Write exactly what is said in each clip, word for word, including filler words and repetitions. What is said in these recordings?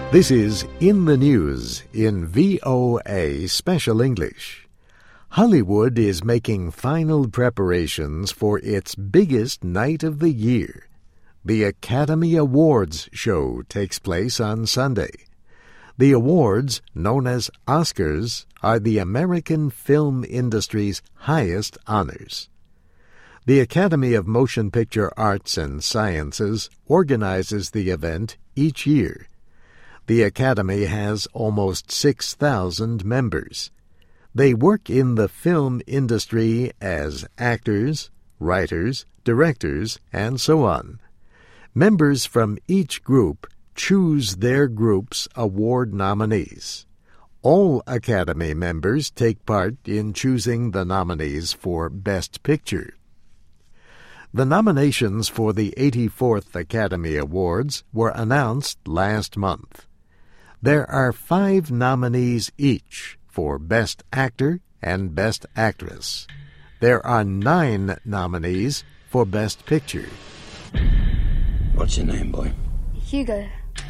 This is In the News in V O A Special English. Hollywood is making final preparations for its biggest night of the year. The Academy Awards show takes place on Sunday. The awards, known as Oscars, are the American film industry's highest honors. The Academy of Motion Picture Arts and Sciences organizes the event each year. The Academy has almost six thousand members. They work in the film industry as actors, writers, directors, and so on. Members from each group choose their group's award nominees. All Academy members take part in choosing the nominees for Best Picture. The nominations for the eighty-fourth Academy Awards were announced last month. There are five nominees each for Best Actor and Best Actress. There are nine nominees for Best Picture. What's your name, boy? Hugo.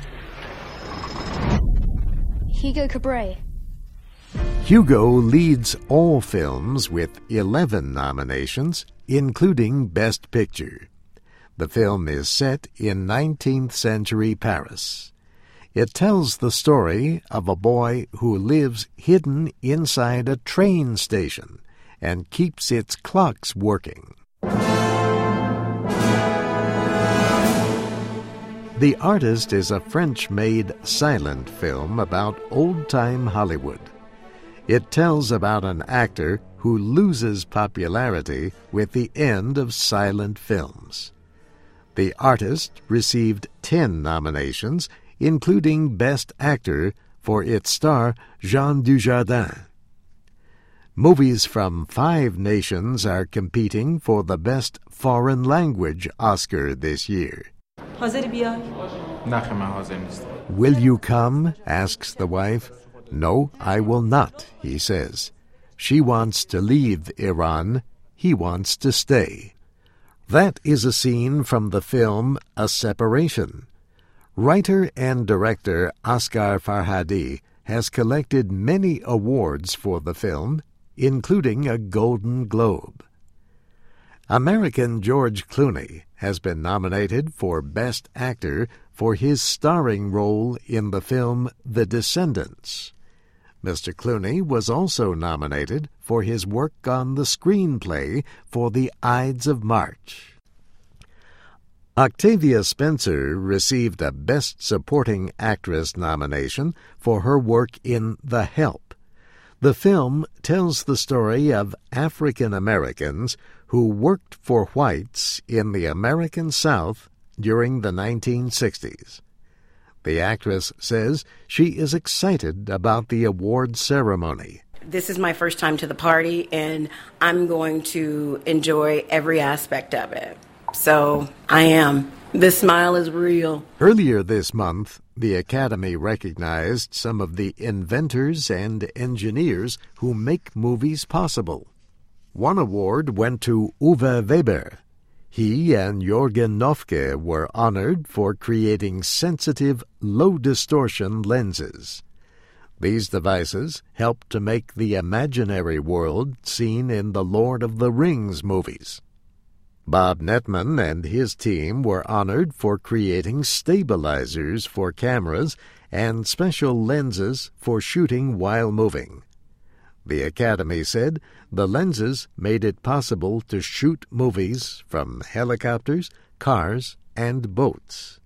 Hugo Cabret. Hugo leads all films with eleven nominations, including Best Picture. The film is set in nineteenth century Paris. It tells the story of a boy who lives hidden inside a train station and keeps its clocks working. The Artist is a French-made silent film about old-time Hollywood. It tells about an actor who loses popularity with the end of silent films. The Artist received ten nominations, including Best Actor for its star Jean Dujardin. Movies from five nations are competing for the Best Foreign Language Oscar this year. Will you come? Asks the wife. No, I will not, he says. She wants to leave Iran. He wants to stay. That is a scene from the film A Separation. Writer and director Asghar Farhadi has collected many awards for the film, including a Golden Globe. American George Clooney has been nominated for Best Actor for his starring role in the film The Descendants. Mister Clooney was also nominated for his work on the screenplay for The Ides of March. Octavia Spencer received a Best Supporting Actress nomination for her work in The Help. The film tells the story of African Americans who worked for whites in the American South during the nineteen sixties. The actress says she is excited about the award ceremony. This is my first time to the party, and I'm going to enjoy every aspect of it. So I am. The smile is real. Earlier this month, the Academy recognized some of the inventors and engineers who make movies possible. One award went to Uwe Weber. He and Jürgen Nofke were honored for creating sensitive, low-distortion lenses. These devices helped to make the imaginary world seen in the Lord of the Rings movies. Bob Netman and his team were honored for creating stabilizers for cameras and special lenses for shooting while moving. The Academy said the lenses made it possible to shoot movies from helicopters, cars, and boats.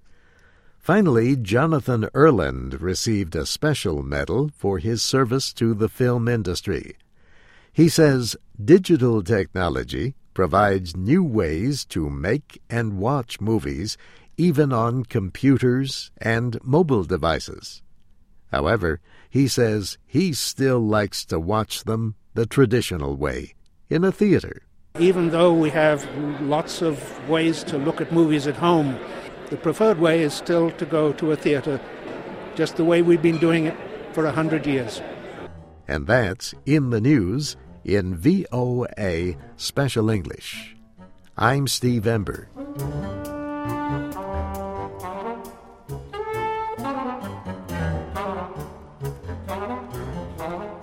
Finally, Jonathan Erland received a special medal for his service to the film industry. He says digital technology provides new ways to make and watch movies even on computers and mobile devices. However, he says he still likes to watch them the traditional way, in a theater. Even though we have lots of ways to look at movies at home, the preferred way is still to go to a theater, just the way we've been doing it for a hundred years. And that's In the News in V O A Special English. I'm Steve Ember. Bye.